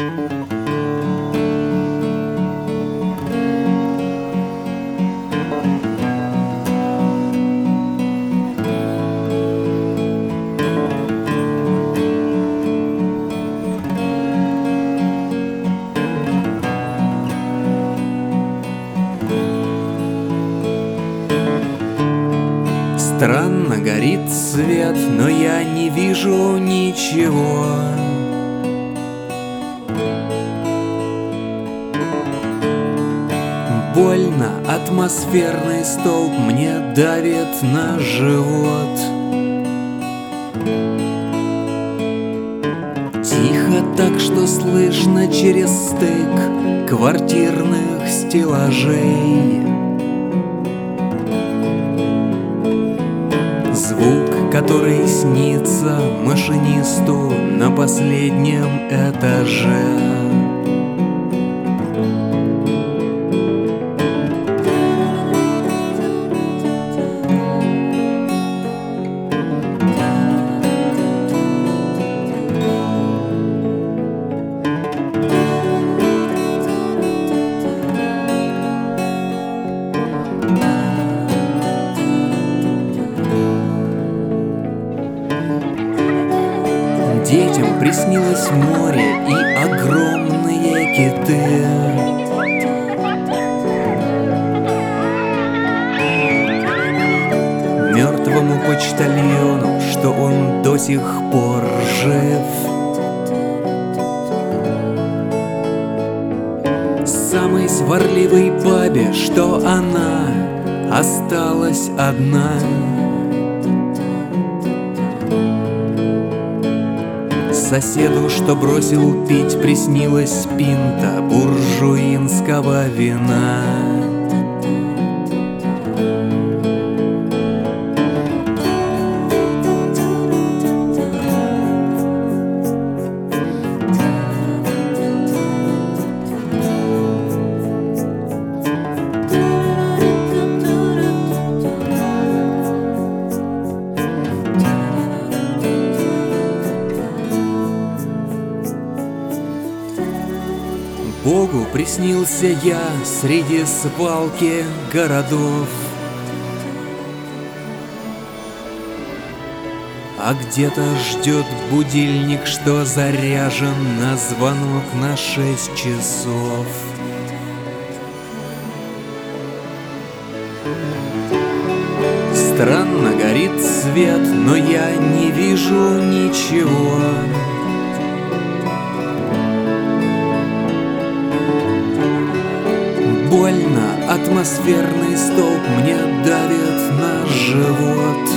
Странно горит свет, но я не вижу ничего. Больно, атмосферный столб мне давит на живот. Тихо так, что слышно через стык квартирных стеллажей. Звук, который снится машинисту на последнем этаже. Детям приснилось море и огромные киты. Мертвому почтальону, что он до сих пор жив. Самой сварливой бабе, что она осталась одна. Соседу, что бросил пить, приснилась пинта буржуинского вина. Богу приснился я среди свалки городов. А где-то ждет будильник, что заряжен на звонок на 6 часов. Странно горит свет, но я не вижу ничего. Больно, атмосферный столб мне давит на живот.